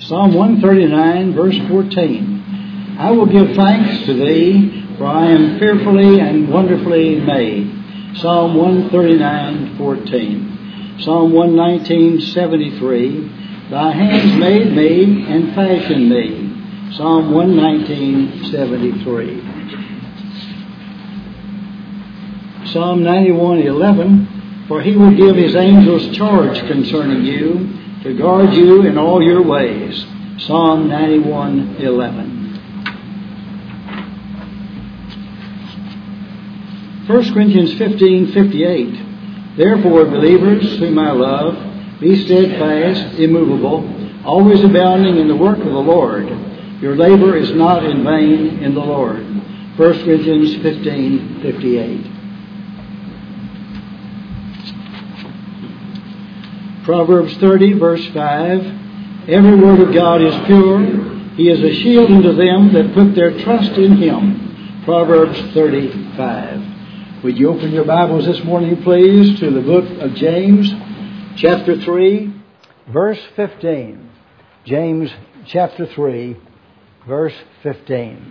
Psalm 139, verse 14. I will give thanks to Thee, for I am fearfully and wonderfully made. Psalm 139, 14. Psalm 119, 73. Thy hands made me and fashioned me. Psalm 119, 73. Psalm 91, 11. For He will give His angels charge concerning you, to guard you in all your ways. Psalm 91, 11. 1 Corinthians 15, 58. Therefore, believers whom I love, be steadfast, immovable, always abounding in the work of the Lord. Your labor is not in vain in the Lord. 1 Corinthians 15, 58. Proverbs 30, verse 5. Every word of God is pure. He is a shield unto them that put their trust in Him. Proverbs 35. Would you open your Bibles this morning, please, to the book of James, chapter 3, verse 15. James, chapter 3, verse 15.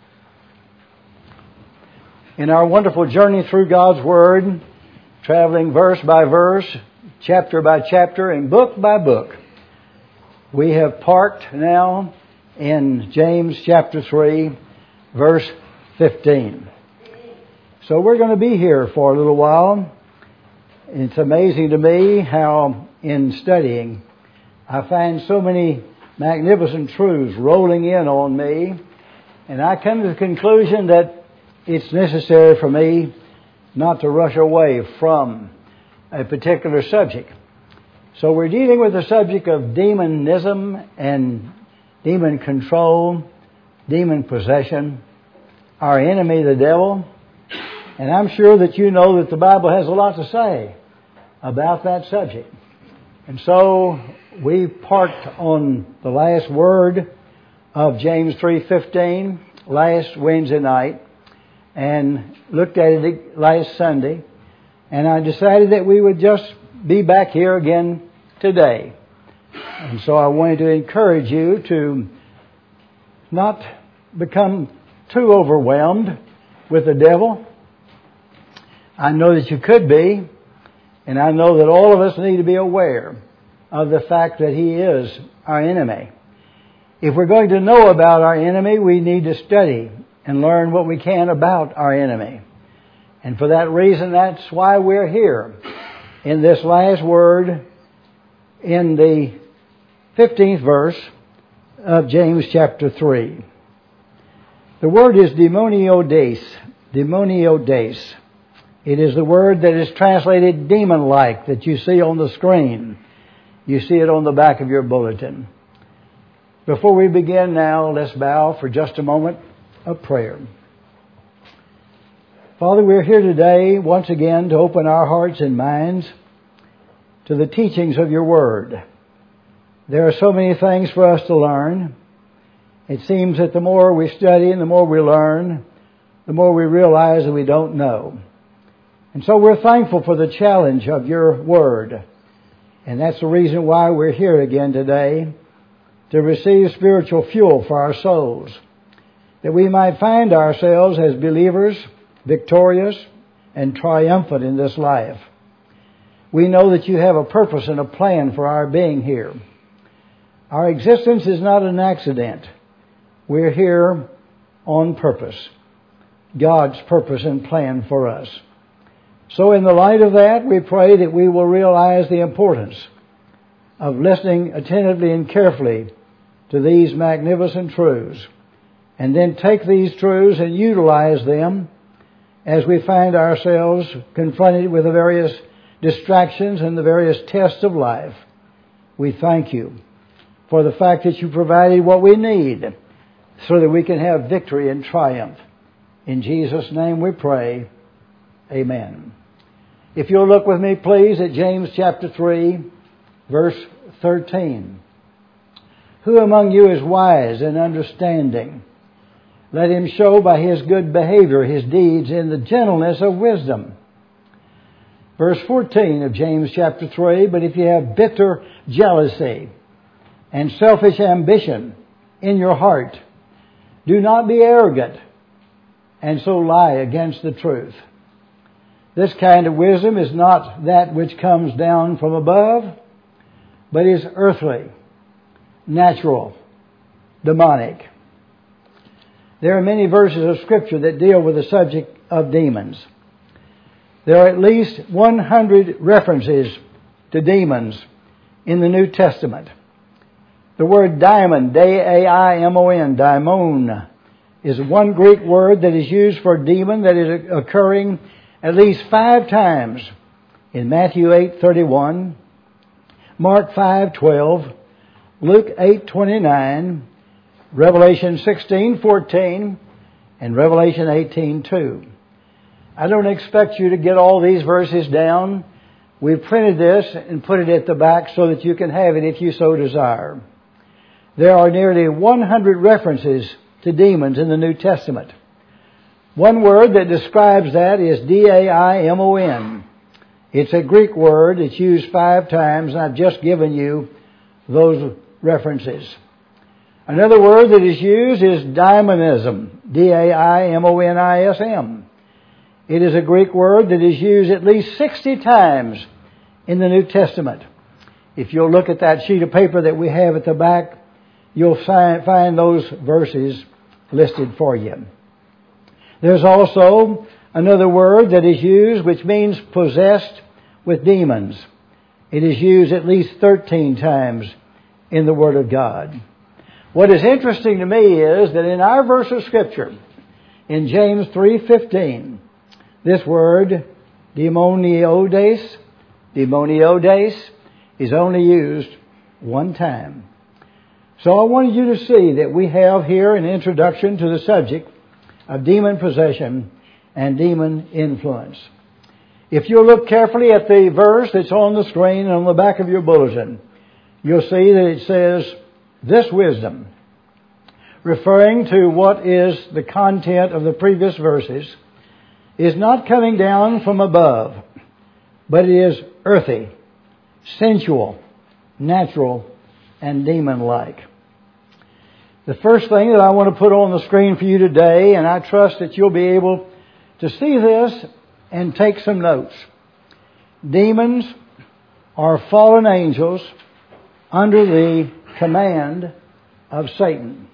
In our wonderful journey through God's Word, traveling verse by verse, chapter by chapter, and book by book, we have parked now in James, chapter 3, verse 15. So we're going to be here for a little while. It's amazing to me how in studying I find so many magnificent truths rolling in on me, and I come to the conclusion that it's necessary for me not to rush away from a particular subject. So we're dealing with the subject of demonism and demon control, demon possession, our enemy the devil. And I'm sure that you know that the Bible has a lot to say about that subject. And so we parked on the last word of James 3:15 last Wednesday night and looked at it last Sunday. And I decided that we would just be back here again today. And so I wanted to encourage you to not become too overwhelmed with the devil. I know that you could be, and I know that all of us need to be aware of the fact that he is our enemy. If we're going to know about our enemy, we need to study and learn what we can about our enemy. And for that reason, that's why we're here in this last word in the 15th verse of James chapter 3. The word is demoniodes. Demoniodes. It is the word that is translated demon-like that you see on the screen. You see it on the back of your bulletin. Before we begin now, let's bow for just a moment of prayer. Father, we're here today once again to open our hearts and minds to the teachings of your word. There are so many things for us to learn. It seems that the more we study and the more we learn, the more we realize that we don't know. And so we're thankful for the challenge of your word. And that's the reason why we're here again today, to receive spiritual fuel for our souls, that we might find ourselves as believers, victorious and triumphant in this life. We know that you have a purpose and a plan for our being here. Our existence is not an accident. We're here on purpose. God's purpose and plan for us. So in the light of that, we pray that we will realize the importance of listening attentively and carefully to these magnificent truths, and then take these truths and utilize them as we find ourselves confronted with the various distractions and the various tests of life. We thank you for the fact that you provided what we need so that we can have victory and triumph. In Jesus' name we pray. Amen. If you'll look with me, please, at James chapter 3, verse 13. Who among you is wise and understanding? Let him show by his good behavior his deeds in the gentleness of wisdom. Verse 14 of James chapter 3, but if you have bitter jealousy and selfish ambition in your heart. Do not be arrogant and so lie against the truth. This kind of wisdom is not that which comes down from above, but is earthly, natural, demonic. There are many verses of Scripture that deal with the subject of demons. There are at least 100 references to demons in the New Testament. The word daimon, D-A-I-M-O-N, daimon, is one Greek word that is used for demon that is occurring at least 5 times in Matthew 8:31, Mark 5:12, Luke 8:29, Revelation 16:14, and Revelation 18:2. I don't expect you to get all these verses down. We've printed this and put it at the back so that you can have it if you so desire. There are nearly 100 references to demons in the New Testament. One word that describes that is D-A-I-M-O-N. It's a Greek word. It's used 5 times, and I've just given you those references. Another word that is used is daimonism, D-A-I-M-O-N-I-S-M. It is a Greek word that is used at least 60 times in the New Testament. If you'll look at that sheet of paper that we have at the back, you'll find those verses listed for you. There's also another word that is used which means possessed with demons. It is used at least 13 times in the Word of God. What is interesting to me is that in our verse of Scripture, in James 3:15, this word, demoniodes, is only used 1 time. So I wanted you to see that we have here an introduction to the subject of demon possession and demon influence. If you look carefully at the verse that's on the screen and on the back of your bulletin, you'll see that it says, this wisdom, referring to what is the content of the previous verses, is not coming down from above, but it is earthy, sensual, natural, and demon-like. The first thing that I want to put on the screen for you today, and I trust that you'll be able to see this and take some notes. Demons are fallen angels under the command of Satan.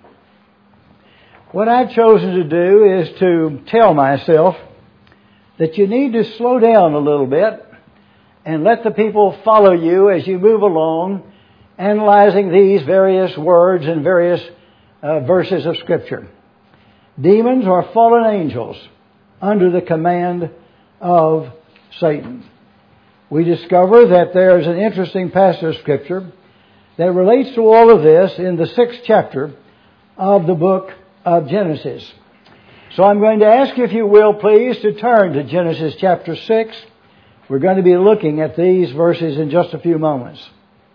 What I've chosen to do is to tell myself that you need to slow down a little bit and let the people follow you as you move along, analyzing these various words and various verses of Scripture. Demons are fallen angels under the command of Satan. We discover that there is an interesting passage of Scripture that relates to all of this in the 6th chapter of the book of Genesis. So I'm going to ask you, if you will, please, to turn to Genesis chapter 6. We're going to be looking at these verses in just a few moments.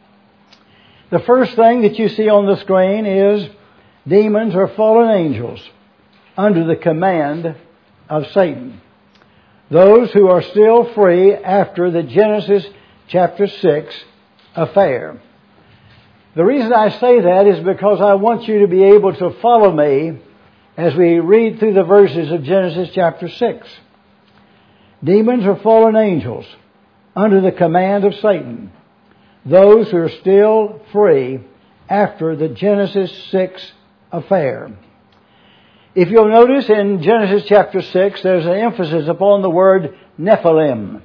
The first thing that you see on the screen is demons are fallen angels under the command of Satan. Those who are still free after the Genesis chapter 6 affair. The reason I say that is because I want you to be able to follow me as we read through the verses of Genesis chapter 6. Demons are fallen angels under the command of Satan. Those who are still free after the Genesis 6 affair. If you'll notice in Genesis chapter 6, there's an emphasis upon the word Nephilim.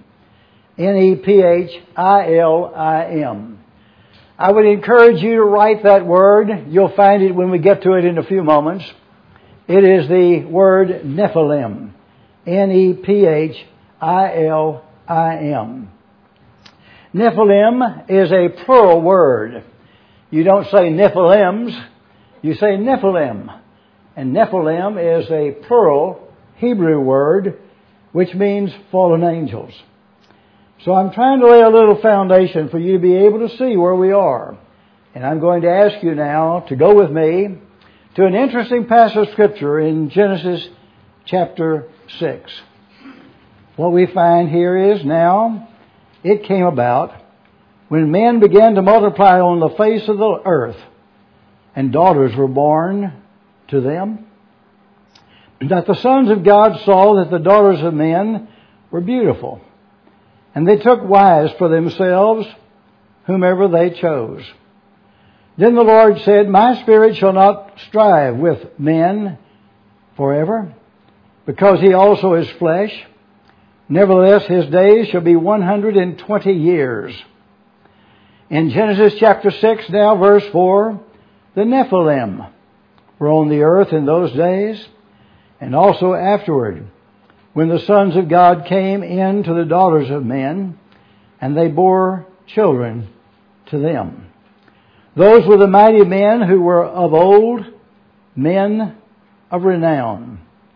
N-E-P-H-I-L-I-M. I would encourage you to write that word. You'll find it when we get to it in a few moments. It is the word Nephilim. N-E-P-H-I-L-I-M. Nephilim is a plural word. You don't say Nephilims, you say Nephilim. And Nephilim is a plural Hebrew word which means fallen angels. So I'm trying to lay a little foundation for you to be able to see where we are. And I'm going to ask you now to go with me to an interesting passage of Scripture in Genesis chapter 6. What we find here is, now it came about when men began to multiply on the face of the earth, and daughters were born to them. That the sons of God saw that the daughters of men were beautiful, and they took wives for themselves, whomever they chose. Then the Lord said, My spirit shall not strive with men forever, because he also is flesh. Nevertheless, his days shall be 120 years. In Genesis chapter 6, now verse 4, the Nephilim were on the earth in those days, and also afterward, when the sons of God came in to the daughters of men, and they bore children to them. Those were the mighty men who were of old, men of renown.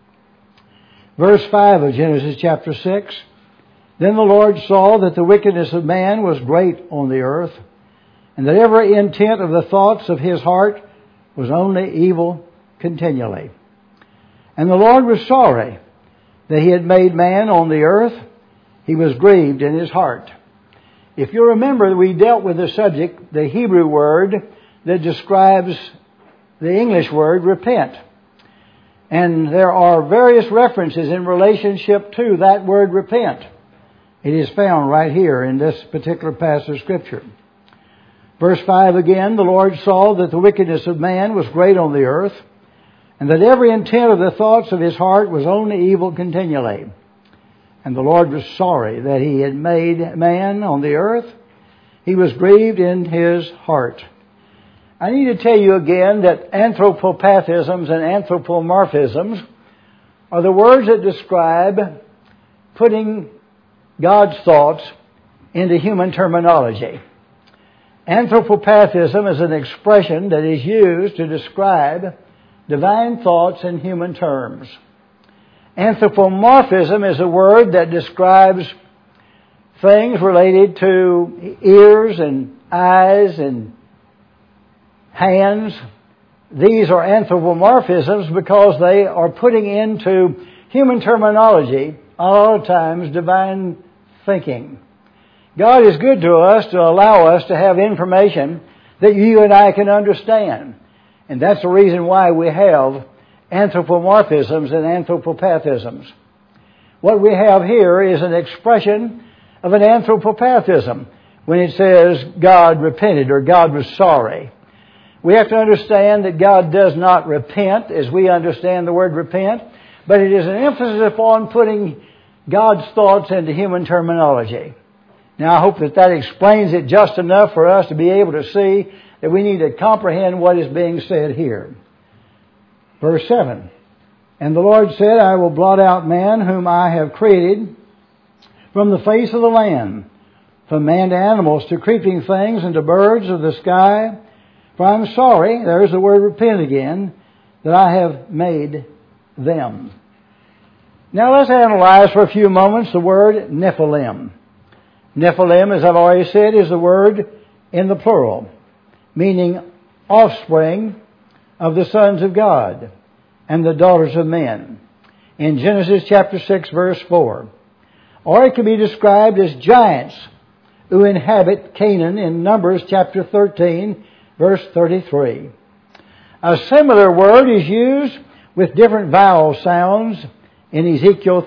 Verse 5 of Genesis chapter 6, Then the Lord saw that the wickedness of man was great on the earth, and that every intent of the thoughts of his heart was only evil continually. And the Lord was sorry that he had made man on the earth. He was grieved in his heart. If you remember, we dealt with the subject, the Hebrew word that describes the English word repent. And there are various references in relationship to that word repent. It is found right here in this particular passage of Scripture. Verse 5 again, the Lord saw that the wickedness of man was great on the earth, and that every intent of the thoughts of his heart was only evil continually. And the Lord was sorry that he had made man on the earth. He was grieved in his heart. I need to tell you again that anthropopathisms and anthropomorphisms are the words that describe putting God's thoughts into human terminology. Anthropopathism is an expression that is used to describe divine thoughts in human terms. Anthropomorphism is a word that describes things related to ears and eyes and hands. These are anthropomorphisms because they are putting into human terminology, a lot of times, divine thinking. God is good to us to allow us to have information that you and I can understand. And that's the reason why we have anthropomorphisms and anthropopathisms. What we have here is an expression of an anthropopathism when it says God repented or God was sorry. We have to understand that God does not repent as we understand the word repent, but it is an emphasis upon putting God's thoughts into human terminology. Now, I hope that explains it just enough for us to be able to see that we need to comprehend what is being said here. Verse 7, And the Lord said, I will blot out man whom I have created from the face of the land, from man to animals, to creeping things, and to birds of the sky. For I am sorry, there's the word repent again, that I have made them. Now let's analyze for a few moments the word Nephilim. Nephilim, as I've already said, is the word in the plural, meaning offspring of the sons of God and the daughters of men. In Genesis chapter 6, verse 4. Or it can be described as giants who inhabit Canaan in Numbers chapter 13, verse 33. A similar word is used with different vowel sounds in Ezekiel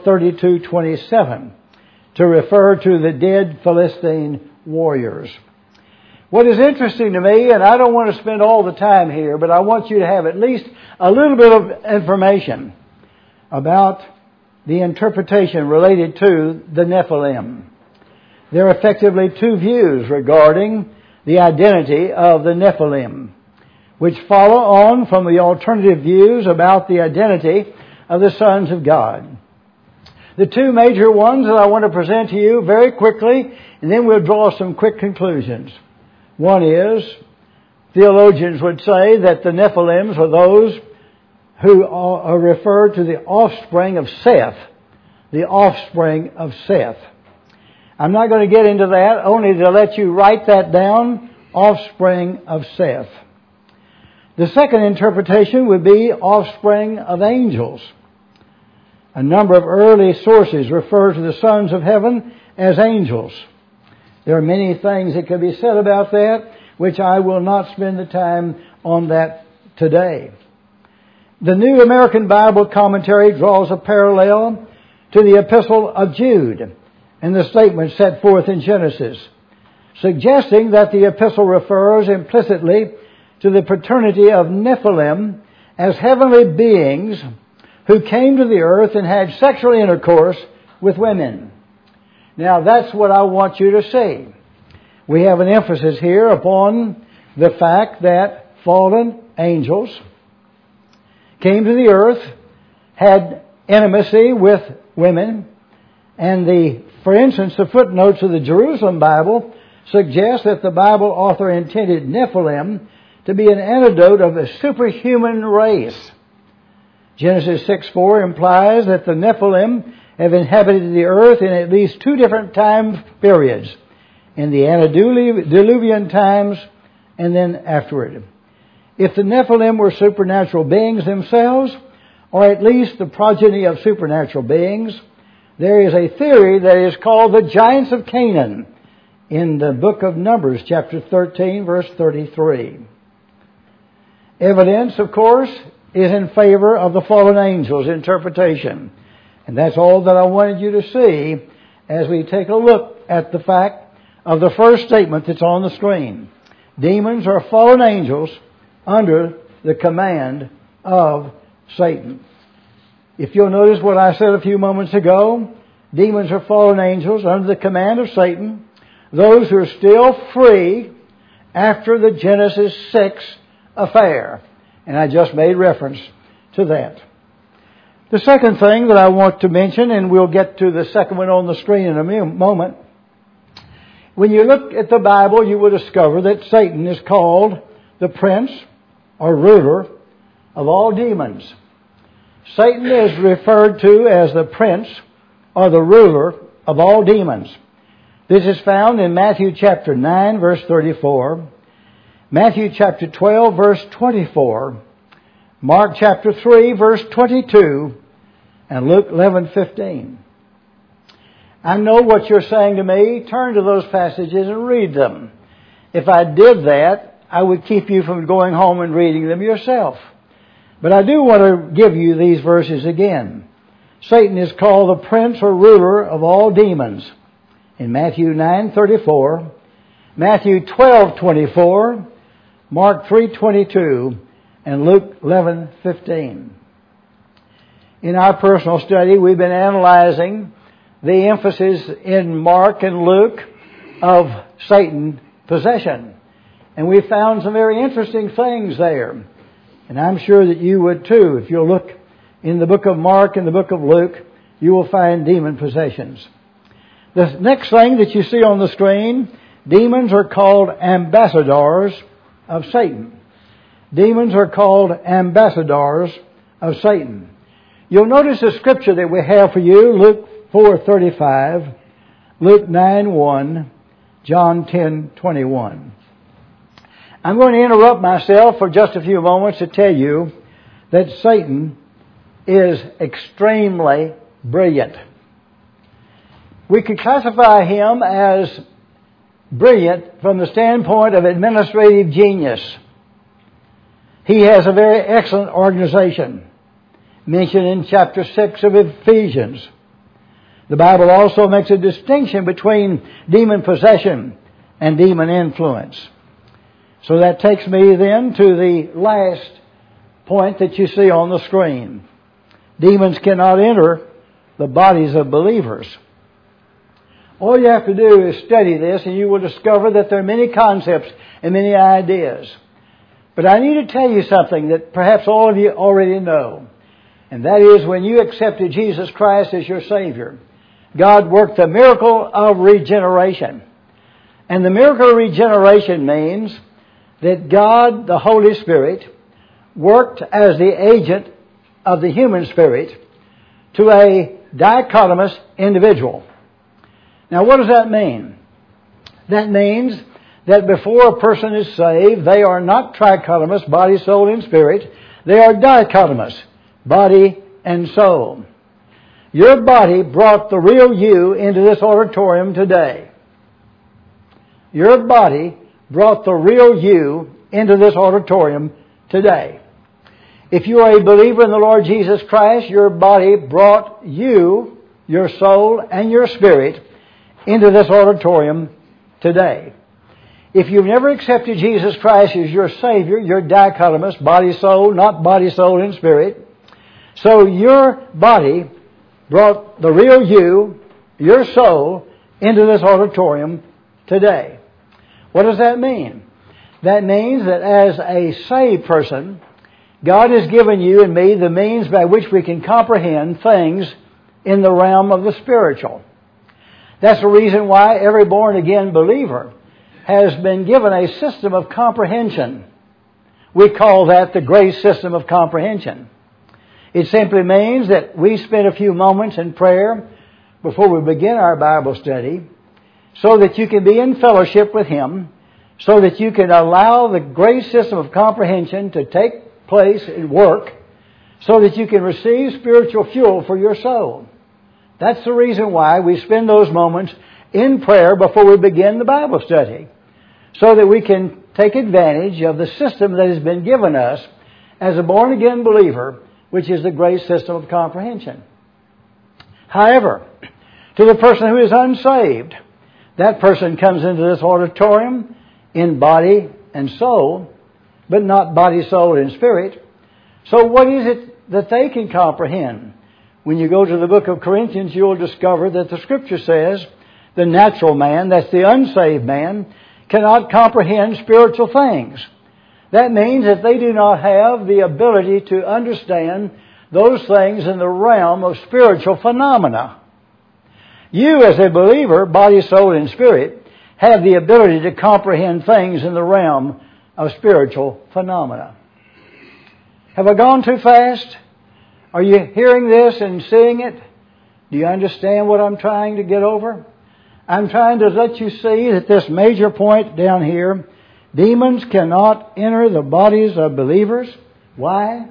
32:27 to refer to the dead Philistine warriors. What is interesting to me, and I don't want to spend all the time here, but I want you to have at least a little bit of information about the interpretation related to the Nephilim. There are effectively two views regarding the identity of the Nephilim, which follow on from the alternative views about the identity of the sons of God. The two major ones that I want to present to you very quickly, and then we'll draw some quick conclusions. One is, theologians would say that the Nephilims are those who are referred to the offspring of Seth. The offspring of Seth. I'm not going to get into that, only to let you write that down, offspring of Seth. The second interpretation would be offspring of angels. A number of early sources refer to the sons of heaven as angels. There are many things that can be said about that. which I will not spend the time on that today. The New American Bible Commentary draws a parallel to the Epistle of Jude and the statement set forth in Genesis, suggesting that the epistle refers implicitly to the paternity of Nephilim as heavenly beings who came to the earth and had sexual intercourse with women. Now that's what I want you to see. We have an emphasis here upon the fact that fallen angels came to the earth, had intimacy with women, and for instance, the footnotes of the Jerusalem Bible suggest that the Bible author intended Nephilim to be an antidote of a superhuman race. Genesis 6:4 implies that the Nephilim have inhabited the earth in at least two different time periods, in the antediluvian times and then afterward. If the Nephilim were supernatural beings themselves, or at least the progeny of supernatural beings, there is a theory that is called the giants of Canaan in the book of Numbers, chapter 13, verse 33. Evidence, of course, is in favor of the fallen angels' interpretation. And that's all that I wanted you to see as we take a look at the fact of the first statement that's on the screen. Demons are fallen angels under the command of Satan. If you'll notice what I said a few moments ago, demons are fallen angels under the command of Satan, those who are still free after the Genesis 6 affair. And I just made reference to that. The second thing that I want to mention, and we'll get to the second one on the screen in a moment, when you look at the Bible, you will discover that Satan is called the prince or ruler of all demons. Satan is referred to as the prince or the ruler of all demons. This is found in Matthew chapter 9, verse 34, Matthew chapter 12, verse 24, Mark chapter 3, verse 22, and Luke 11:15. I know what you're saying to me. Turn to those passages and read them. If I did that, I would keep you from going home and reading them yourself. But I do want to give you these verses again. Satan is called the prince or ruler of all demons in Matthew 9:34, Matthew 12:24, Mark 3:22, and Luke 11:15. In our personal study, we've been analyzing the emphasis in Mark and Luke of Satan possession. And we found some very interesting things there. And I'm sure that you would too. If you'll look in the book of Mark and the book of Luke, you will find demon possessions. The next thing that you see on the screen, demons are called ambassadors of Satan. Demons are called ambassadors of Satan. You'll notice the scripture that we have for you, Luke 4:35, Luke 9:1, John 10:21. I'm going to interrupt myself for just a few moments to tell you that Satan is extremely brilliant. We could classify him as brilliant from the standpoint of administrative genius. He has a very excellent organization, mentioned in chapter 6 of Ephesians. The Bible also makes a distinction between demon possession and demon influence. So that takes me then to the last point that you see on the screen. Demons cannot enter the bodies of believers. All you have to do is study this and you will discover that there are many concepts and many ideas. But I need to tell you something that perhaps all of you already know. And that is, when you accepted Jesus Christ as your Savior, God worked the miracle of regeneration. And the miracle of regeneration means that God, the Holy Spirit, worked as the agent of the human spirit to a dichotomous individual. Now, what does that mean? That means that before a person is saved, they are not trichotomous, body, soul, and spirit. They are dichotomous, body and soul. Your body brought the real you into this auditorium today. Your body brought the real you into this auditorium today. If you are a believer in the Lord Jesus Christ, your body brought you, your soul, and your spirit into this auditorium today. If you've never accepted Jesus Christ as your Savior, you're dichotomous, body, soul, not body, soul, and spirit. So your body brought the real you, your soul, into this auditorium today. What does that mean? That means that as a saved person, God has given you and me the means by which we can comprehend things in the realm of the spiritual. That's the reason why every born-again believer has been given a system of comprehension. We call that the grace system of comprehension. It simply means that we spend a few moments in prayer before we begin our Bible study so that you can be in fellowship with Him, so that you can allow the grace system of comprehension to take place and work, so that you can receive spiritual fuel for your soul. That's the reason why we spend those moments in prayer before we begin the Bible study, so that we can take advantage of the system that has been given us as a born-again believer, which is the grace system of comprehension. However, to the person who is unsaved, that person comes into this auditorium in body and soul, but not body, soul, and spirit. So what is it that they can comprehend? When you go to the book of Corinthians, you'll discover that the Scripture says the natural man, that's the unsaved man, cannot comprehend spiritual things. That means that they do not have the ability to understand those things in the realm of spiritual phenomena. You, as a believer, body, soul, and spirit, have the ability to comprehend things in the realm of spiritual phenomena. Have I gone too fast? Are you hearing this and seeing it? Do you understand what I'm trying to get over? I'm trying to let you see that this major point down here, demons cannot enter the bodies of believers. Why?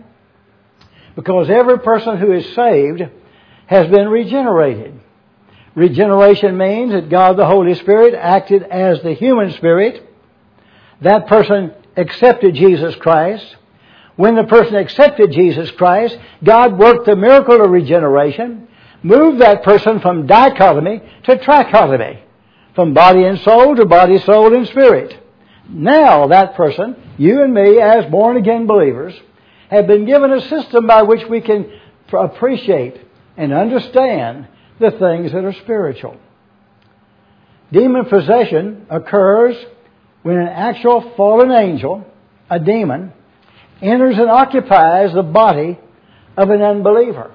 Because every person who is saved has been regenerated. Regeneration means that God the Holy Spirit acted as the human spirit. That person accepted Jesus Christ. When the person accepted Jesus Christ, God worked the miracle of regeneration, moved that person from dichotomy to trichotomy, from body and soul to body, soul, and spirit. Now that person, you and me as born-again believers, have been given a system by which we can appreciate and understand the things that are spiritual. Demon possession occurs when an actual fallen angel, a demon, enters and occupies the body of an unbeliever.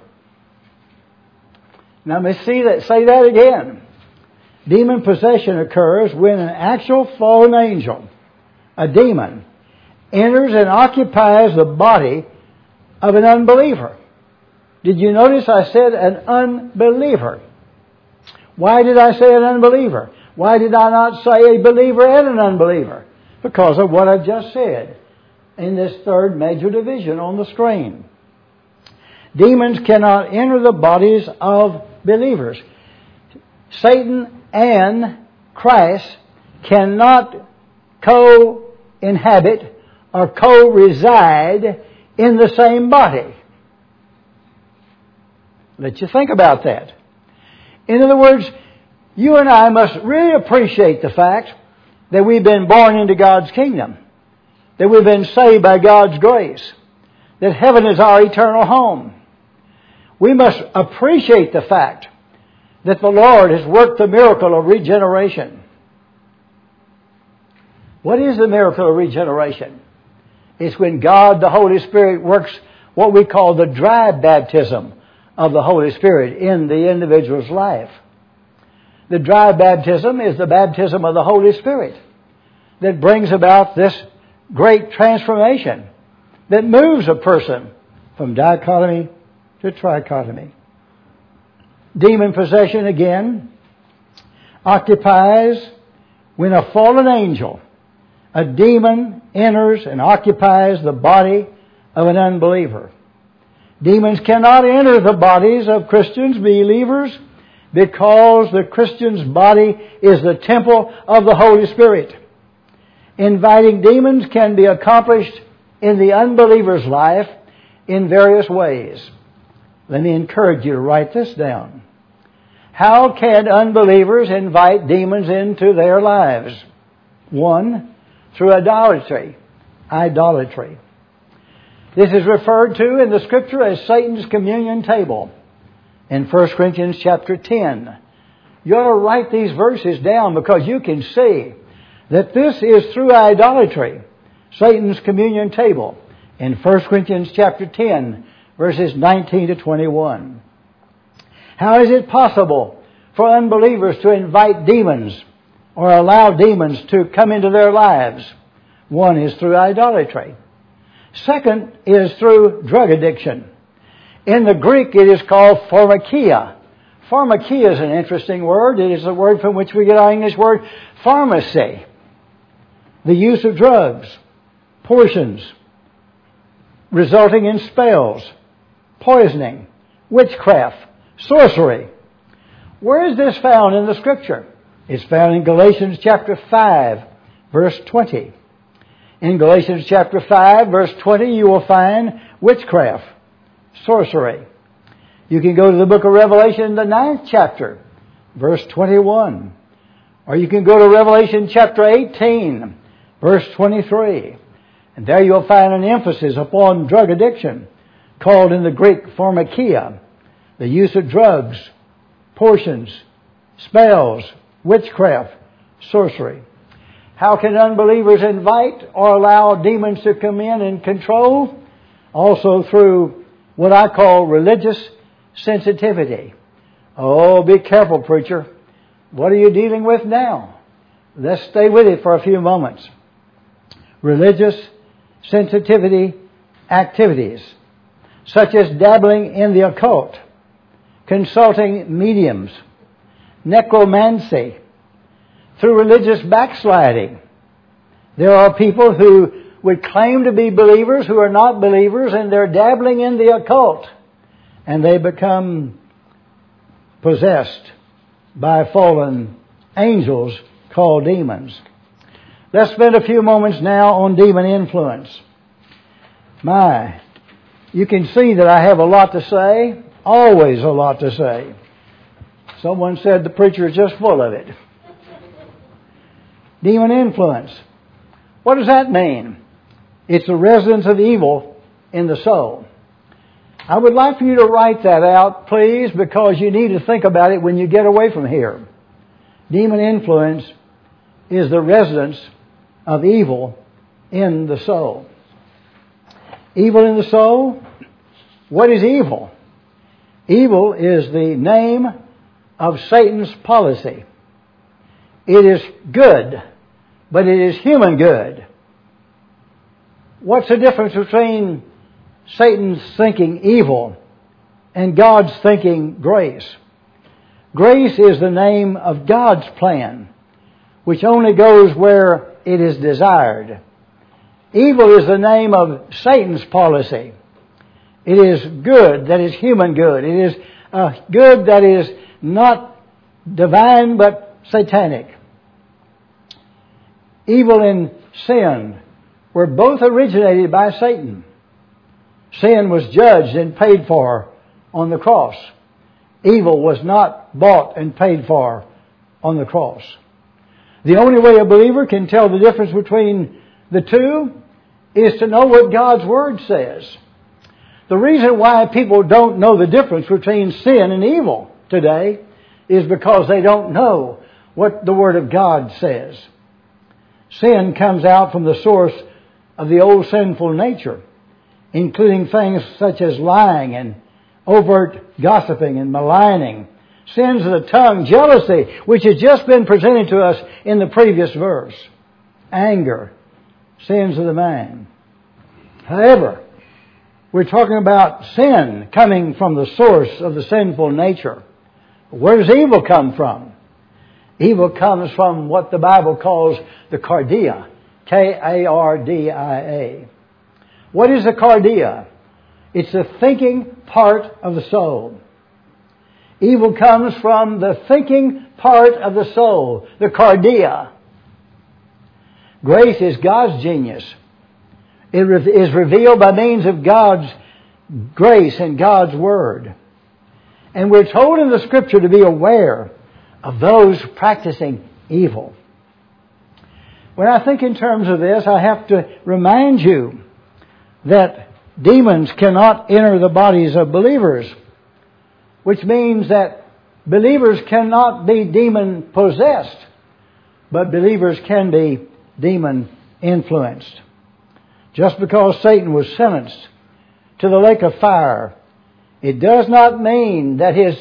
Now let me say that again. Demon possession occurs when an actual fallen angel, a demon, enters and occupies the body of an unbeliever. Did you notice I said an unbeliever? Why did I say an unbeliever? Why did I not say a believer and an unbeliever? Because of what I've just said in this third major division on the screen. Demons cannot enter the bodies of believers. Satan and Christ cannot co-inhabit or co-reside in the same body. Let you think about that. In other words, you and I must really appreciate the fact that we've been born into God's kingdom, that we've been saved by God's grace, that heaven is our eternal home. We must appreciate the fact that the Lord has worked the miracle of regeneration. What is the miracle of regeneration? It's when God, the Holy Spirit, works what we call the dry baptism of the Holy Spirit in the individual's life. The dry baptism is the baptism of the Holy Spirit that brings about this great transformation that moves a person from dichotomy to trichotomy. Demon possession, again, occupies when a fallen angel, a demon, enters and occupies the body of an unbeliever. Demons cannot enter the bodies of Christians, believers, because the Christian's body is the temple of the Holy Spirit. Inviting demons can be accomplished in the unbeliever's life in various ways. Let me encourage you to write this down. How can unbelievers invite demons into their lives? 1, through idolatry. Idolatry. This is referred to in the Scripture as Satan's communion table in 1 Corinthians chapter 10. You ought to write these verses down because you can see that this is through idolatry. Satan's communion table in 1 Corinthians chapter 10, verses 19 to 21. How is it possible for unbelievers to invite demons or allow demons to come into their lives? 1 is through idolatry. 2 is through drug addiction. In the Greek it is called pharmakia. Pharmakia is an interesting word. It is the word from which we get our English word pharmacy. The use of drugs, portions, resulting in spells, poisoning, witchcraft, sorcery. Where is this found in the Scripture? It's found in Galatians chapter 5, verse 20. In Galatians chapter 5, verse 20, you will find witchcraft, sorcery. You can go to the book of Revelation, the 9th chapter, verse 21. Or you can go to Revelation chapter 18, verse 23. And there you'll find an emphasis upon drug addiction, called in the Greek pharmakia, the use of drugs, portions, spells, witchcraft, sorcery. How can unbelievers invite or allow demons to come in and control? Also through what I call religious sensitivity. Oh, be careful, preacher. What are you dealing with now? Let's stay with it for a few moments. Religious sensitivity activities, such as dabbling in the occult, consulting mediums, necromancy, through religious backsliding. There are people who would claim to be believers who are not believers, and they're dabbling in the occult, and they become possessed by fallen angels called demons. Let's spend a few moments now on demon influence. You can see that I have a lot to say, always a lot to say. Someone said the preacher is just full of it. Demon influence. What does that mean? It's the residence of evil in the soul. I would like for you to write that out, please, because you need to think about it when you get away from here. Demon influence is the residence of evil in the soul. Evil in the soul? What is evil? Evil is the name of Satan's policy. It is good, but it is human good. What's the difference between Satan's thinking evil and God's thinking grace? Grace is the name of God's plan, which only goes where it is desired. Evil is the name of Satan's policy. It is good that is human good. It is good that is not divine but satanic. Evil and sin were both originated by Satan. Sin was judged and paid for on the cross. Evil was not bought and paid for on the cross. The only way a believer can tell the difference between the two is to know what God's Word says. The reason why people don't know the difference between sin and evil today is because they don't know what the Word of God says. Sin comes out from the source of the old sinful nature, including things such as lying and overt gossiping and maligning, sins of the tongue, jealousy, which has just been presented to us in the previous verse, anger, sins of the mind. However, we're talking about sin coming from the source of the sinful nature. Where does evil come from? Evil comes from what the Bible calls the cardia, K-A-R-D-I-A. What is the cardia? It's the thinking part of the soul. Evil comes from the thinking part of the soul, the cardia. Grace is God's genius. It is revealed by means of God's grace and God's Word. And we're told in the Scripture to be aware of those practicing evil. When I think in terms of this, I have to remind you that demons cannot enter the bodies of believers, which means that believers cannot be demon-possessed, but believers can be demon-influenced. Just because Satan was sentenced to the lake of fire, it does not mean that his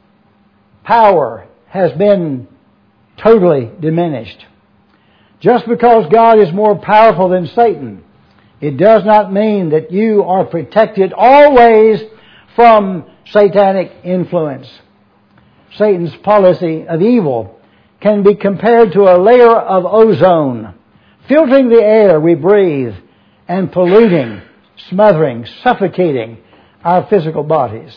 power has been totally diminished. Just because God is more powerful than Satan, it does not mean that you are protected always from satanic influence. Satan's policy of evil can be compared to a layer of ozone, filtering the air we breathe and polluting, smothering, suffocating our physical bodies.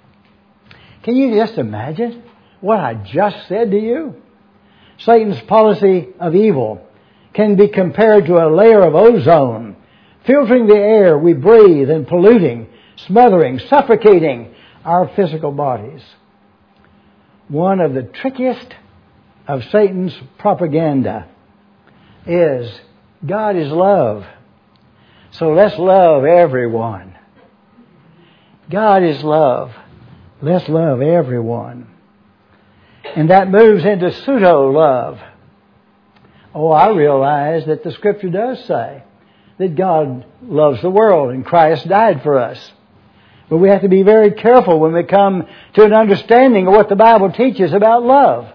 Can you just imagine what I just said to you? Satan's policy of evil can be compared to a layer of ozone, filtering the air we breathe and polluting, smothering, suffocating our physical bodies. One of the trickiest of Satan's propaganda is God is love, so let's love everyone. God is love. Let's love everyone. And that moves into pseudo-love. Oh, I realize that the Scripture does say that God loves the world and Christ died for us. But we have to be very careful when we come to an understanding of what the Bible teaches about love.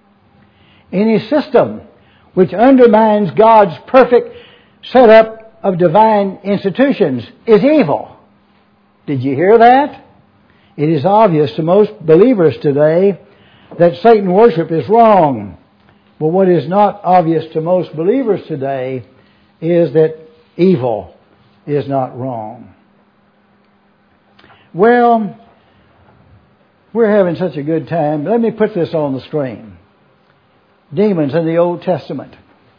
Any system which undermines God's perfect setup of divine institutions is evil. Did you hear that? It is obvious to most believers today that Satan worship is wrong. But what is not obvious to most believers today is that evil is not wrong. Well, we're having such a good time. Let me put this on the screen. Demons in the Old Testament.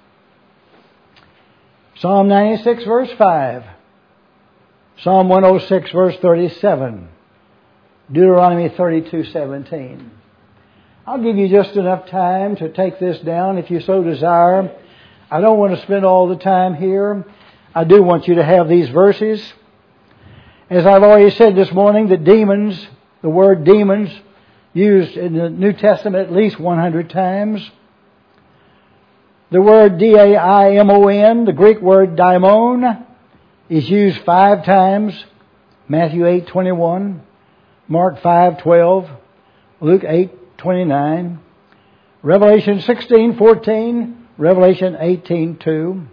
Psalm 96 verse 5. Psalm 106 verse 37. Deuteronomy 32:17. I'll give you just enough time to take this down if you so desire. I don't want to spend all the time here. I do want you to have these verses. As I've already said this morning, the demons, the word demons, used in the New Testament at least 100 times. The word D-A-I-M-O-N, the Greek word daimon, is used 5 times. Matthew 8:21, Mark 5:12, Luke 8:29, Revelation 16:14, Revelation 18:2.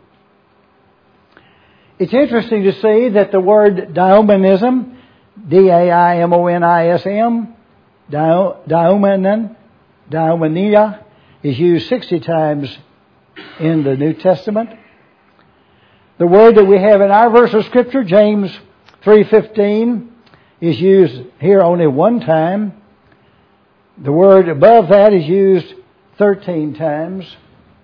It's interesting to see that the word daimonism, D-A-I-M-O-N-I-S-M, daimonia, is used 60 times in the New Testament. The word that we have in our verse of Scripture, James 3:15, is used here only 1 time. The word above that is used 13 times.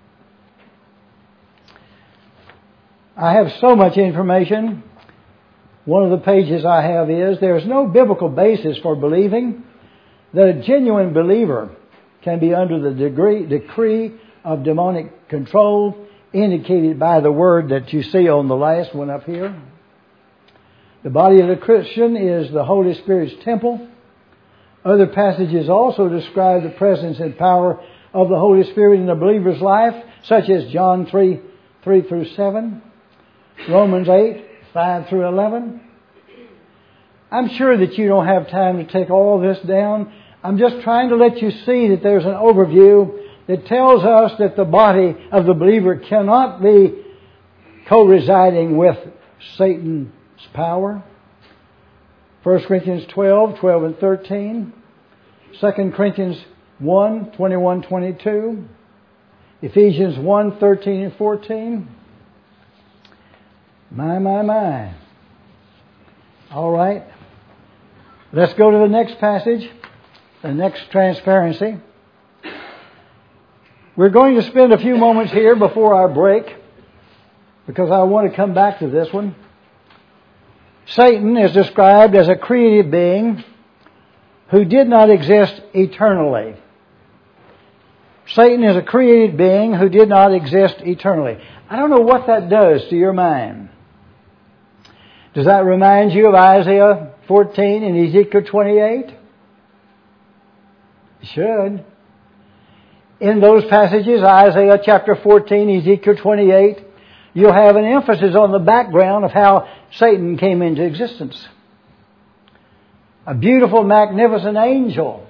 I have so much information. One of the pages I have is, there is no biblical basis for believing that a genuine believer can be under the decree of demonic control indicated by the word that you see on the last one up here. The body of the Christian is the Holy Spirit's temple. Other passages also describe the presence and power of the Holy Spirit in a believer's life, such as John 3:3-7, Romans 8:5-11. I'm sure that you don't have time to take all this down. I'm just trying to let you see that there's an overview that tells us that the body of the believer cannot be co-residing with Satan's power. 1 Corinthians 12 and 13. 2 Corinthians 1, 21, 22. Ephesians 1, 13 and 14. My. All right. Let's go to the next passage, the next transparency. We're going to spend a few moments here before our break because I want to come back to this one. Satan is described as a created being who did not exist eternally. Satan is a created being who did not exist eternally. I don't know what that does to your mind. Does that remind you of Isaiah 14 and Ezekiel 28? It should. In those passages, Isaiah chapter 14, Ezekiel 28, you'll have an emphasis on the background of how Satan came into existence. A beautiful, magnificent angel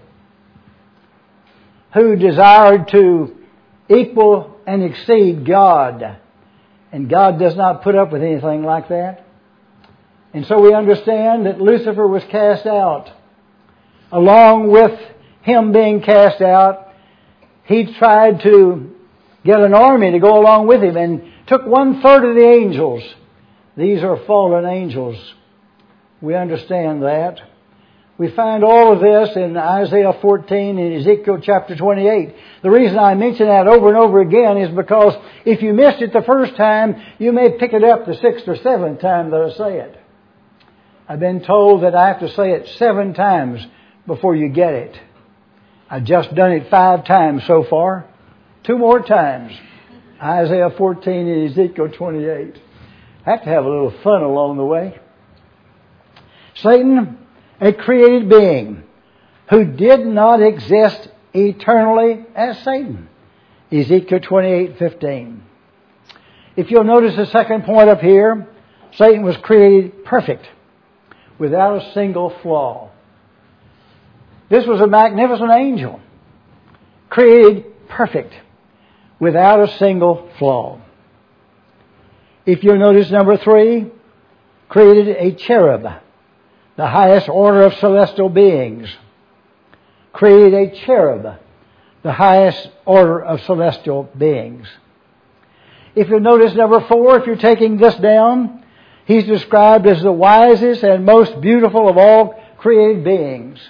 who desired to equal and exceed God. And God does not put up with anything like that. And so we understand that Lucifer was cast out. Along with him being cast out, he tried to get an army to go along with him and took 1/3 of the angels. These are fallen angels. We understand that. We find all of this in Isaiah 14 and Ezekiel chapter 28. The reason I mention that over and over again is because if you missed it the first time, you may pick it up the 6th or 7th time that I say it. I've been told that I have to say it 7 times before you get it. I've just done it 5 times so far. 2 more times. Isaiah 14 and Ezekiel 28. I have to have a little fun along the way. Satan, a created being who did not exist eternally as Satan. Ezekiel 28:15. If you'll notice the second point up here, Satan was created perfect, without a single flaw. This was a magnificent angel, created perfect, without a single flaw. If you'll notice number 3, created a cherub, the highest order of celestial beings. Created a cherub, the highest order of celestial beings. If you'll notice number 4, if you're taking this down, he's described as the wisest and most beautiful of all created beings.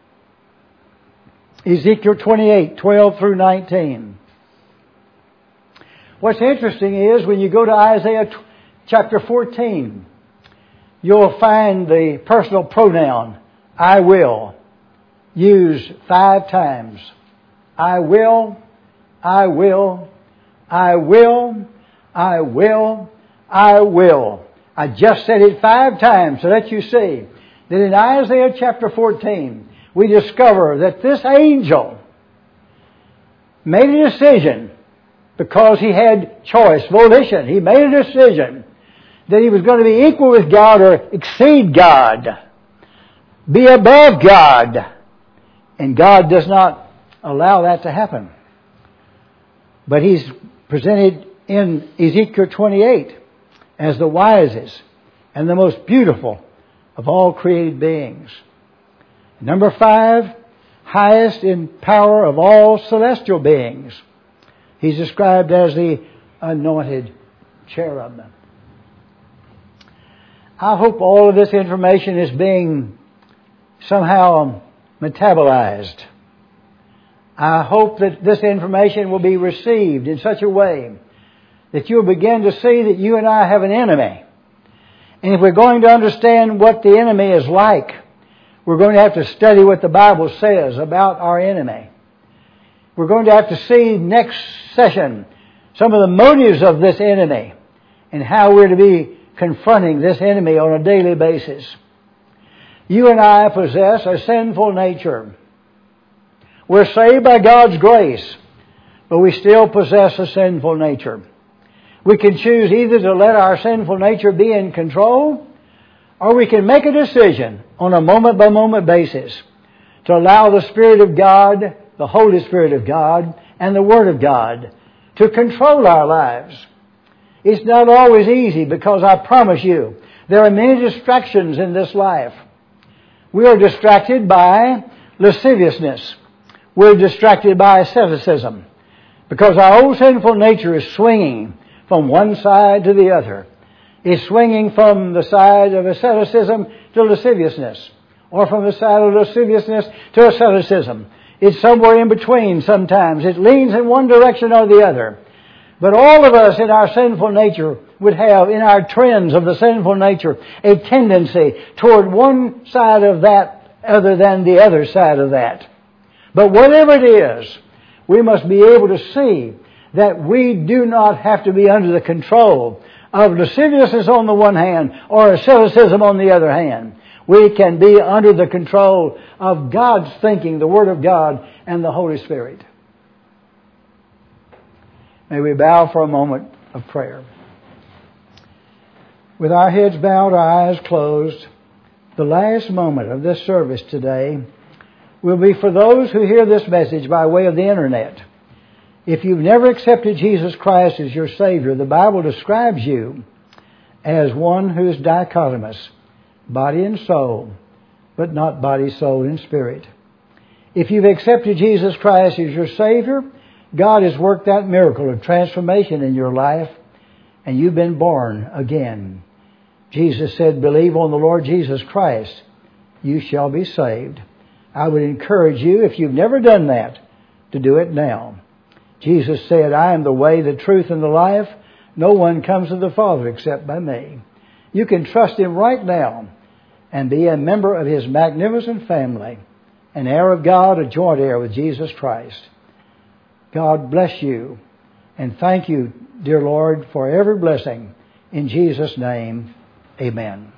Ezekiel 28:12 through 19. What's interesting is when you go to Isaiah chapter 14, you'll find the personal pronoun, I will, used 5 times. I will, I will, I will, I will, I will. I just said it 5 times to let you see that in Isaiah chapter 14, we discover that this angel made a decision because he had choice, volition. He made a decision that he was going to be equal with God or exceed God, be above God. And God does not allow that to happen. But he's presented in Ezekiel 28 as the wisest and the most beautiful of all created beings. Number 5, highest in power of all celestial beings. He's described as the anointed cherub. I hope all of this information is being somehow metabolized. I hope that this information will be received in such a way that you'll begin to see that you and I have an enemy. And if we're going to understand what the enemy is like, we're going to have to study what the Bible says about our enemy. We're going to have to see next session some of the motives of this enemy and how we're to be confronting this enemy on a daily basis. You and I possess a sinful nature. We're saved by God's grace, but we still possess a sinful nature. We can choose either to let our sinful nature be in control, or we can make a decision on a moment-by-moment basis to allow the Spirit of God, the Holy Spirit of God, and the Word of God to control our lives. It's not always easy because I promise you, there are many distractions in this life. We are distracted by lasciviousness. We're distracted by asceticism because our old sinful nature is swinging from one side to the other. It's swinging from the side of asceticism to lasciviousness, or from the side of lasciviousness to asceticism. It's somewhere in between sometimes. It leans in one direction or the other. But all of us in our sinful nature would have in our trends of the sinful nature a tendency toward one side of that other than the other side of that. But whatever it is, we must be able to see that we do not have to be under the control of lasciviousness on the one hand or asceticism on the other hand. We can be under the control of God's thinking, the Word of God, and the Holy Spirit. May we bow for a moment of prayer. With our heads bowed, our eyes closed, the last moment of this service today will be for those who hear this message by way of the Internet. If you've never accepted Jesus Christ as your Savior, the Bible describes you as one who is dichotomous, body and soul, but not body, soul, and spirit. If you've accepted Jesus Christ as your Savior, God has worked that miracle of transformation in your life, and you've been born again. Jesus said, believe on the Lord Jesus Christ, you shall be saved. I would encourage you, if you've never done that, to do it now. Jesus said, I am the way, the truth, and the life. No one comes to the Father except by me. You can trust Him right now and be a member of His magnificent family, an heir of God, a joint heir with Jesus Christ. God bless you, and thank you, dear Lord, for every blessing. In Jesus' name, amen.